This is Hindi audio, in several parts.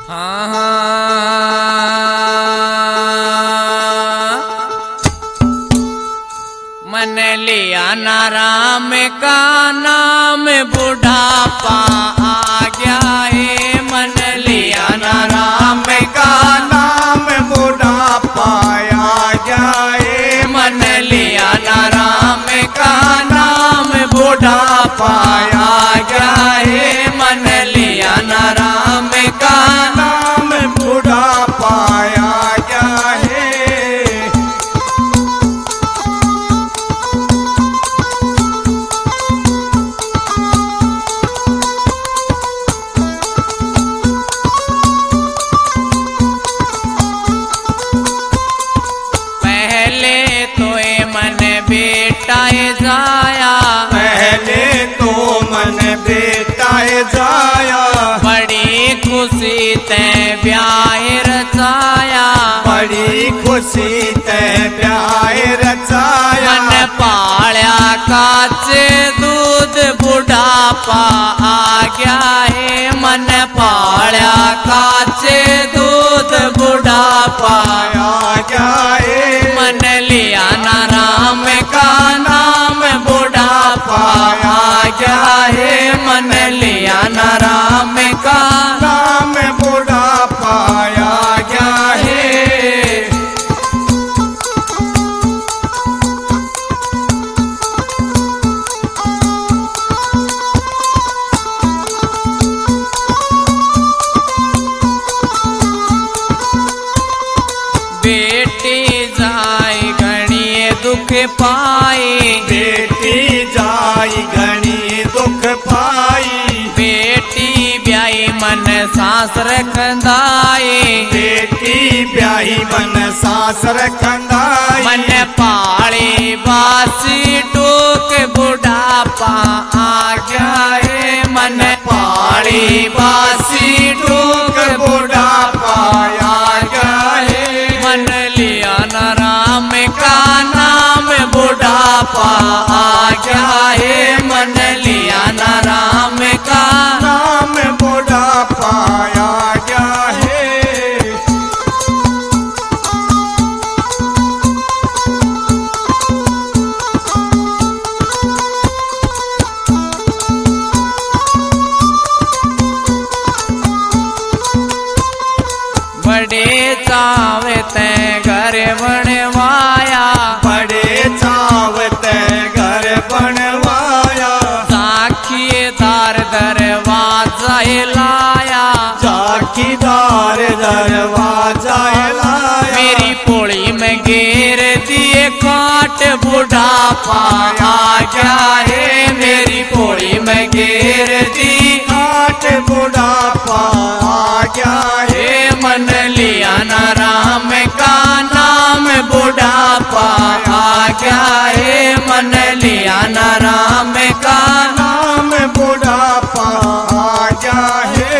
मन लिया ना राम का नाम बुढ़ापा आ गया है। मन लिया ना राम का नाम बुढ़ापा आ गया है। मन लिया ना राम का नाम बुढ़ापा आ गया है। मन लिया ना राम का नाम बुढ़ापा आ गया है। बेटाए जाया, पहले तो मन बेटाए जाया, बड़ी खुशी ते ब्याह रचाया, बड़ी खुशी ते ब्याह रचाया। मन पाल्या काचे दूध बुढ़ापा आ गया है। मन पाल्या काचे दूध बुढ़ापा आ गया है। मन लिया ना राम का नाम बुढ़ापा आ गया है। मन लिया ना राम का नाम बुढ़ापा आ गया है। बेटी जाए घणी दुख पाए, बेटी जाई घनी दुख पाई, बेटी ब्याई मन सास रखंदाए, बेटी ब्याही मन सास रखंदाई। मन पाले बासी टोक बुढ़ापा आ गया है। मन पाले बासी टोक बुढ़ापा आ गया है। मन लिया ना राम का नाम बुढ़ापा आ गया है। मन लिया ना राम का नाम बुढ़ापा आ गया है। बड़े चावे ते घर बनवाया, बड़े चावत घर बनवाया, साखीदार दरवाजा लाया, साखीदार दरवाजा लाया। मेरी पोड़ी में घेर दिए काट बुढ़ापा आ गया है। मेरी पोड़ी में घेर दी काट बुढ़ापा आ गया है। मन लिया ना राम का नाम बुढ़ापा आ गया है। मन लिया ना राम का नाम बुढ़ापा आ गया है।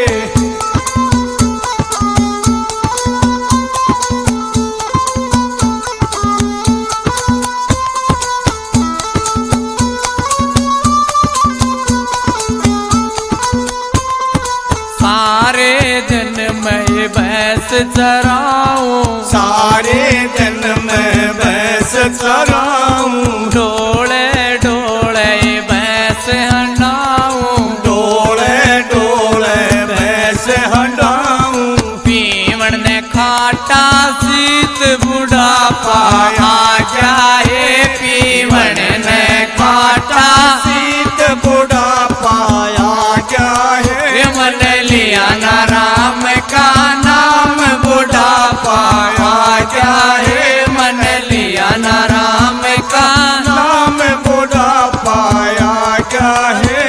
सारे दिन मैं भैंस चराऊं, सारे दिन मैं भैंस चराऊं, डोले डोले भैंस हंडाऊं, डोले डोले भैंस हटाऊं। पीवण ने खाटा सीत बुढ़ापा आ गया है। पीवण ने खाटा सीत बुढ़ापा आ गया है। मन लिया ना राम का नाम बुढ़ापा आ गया है। मन लिया ना राम का नाम बुढ़ापा आ गया है।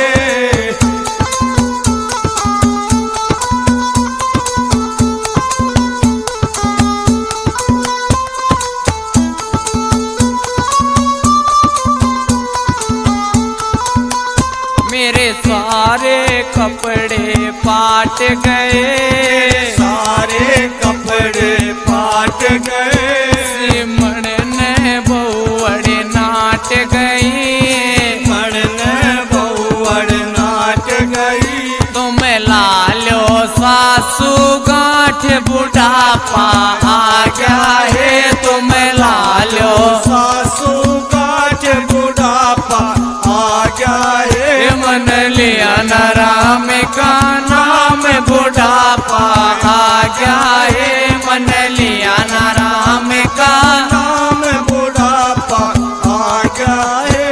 मेरे सारे कपड़े पाट गए, सारे कपड़े पाट गए। सिमण ने बहुअड़ नाट गई, मण ने बहुअड़ नाट गई। तुम लालो सासू गांठ बुढ़ापा आ गया है तुम ला लो सासू गांठ बुढ़ापा आ गया है मन लिया न राम का नाम बुढ़ापा आ गया है मन लिया न राम का नाम बुढ़ापा आ गया है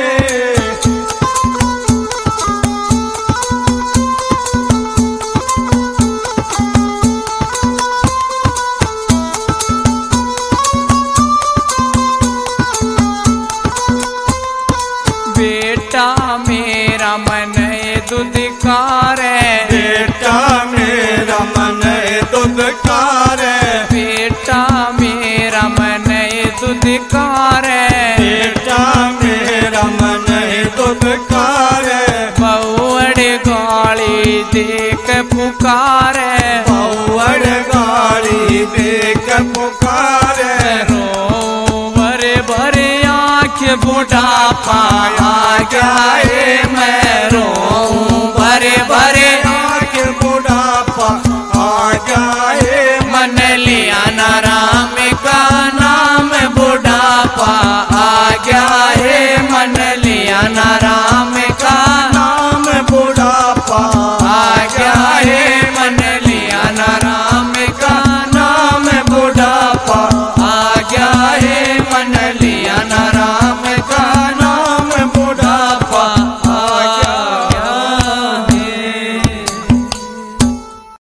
बेटा मेरा मन दुदकार बेटा मेरा मन दुदकार बेटा मेरा मन दुदकार बेटा मेरा मन दुदकार बउड़ गाली देख पुकार पौड़ गाड़ी देख पुकार रो भरे भरे आँख बुढ़ापा आ गया है मैं रो भरे भरे आँख बुढ़ापा आ गया